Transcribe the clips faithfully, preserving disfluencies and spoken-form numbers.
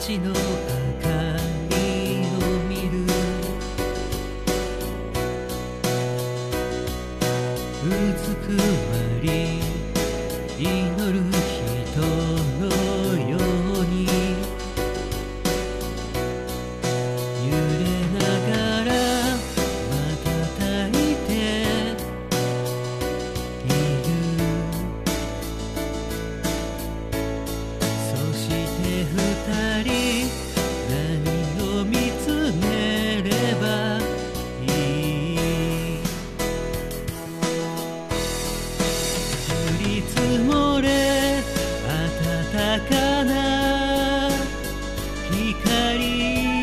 街の明かりを見る。うずくまり祈る人のように揺れながら瞬いている。そして二人何を見つめればいい。降り積もれ暖かな光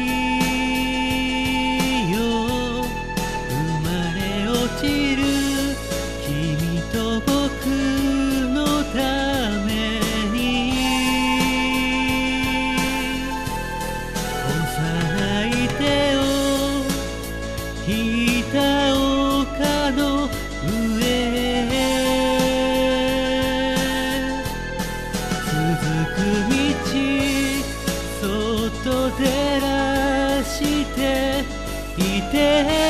よ、生まれ落ちる君と僕のために。幼い手を引いた丘の上へ続く道、そっと照らしていて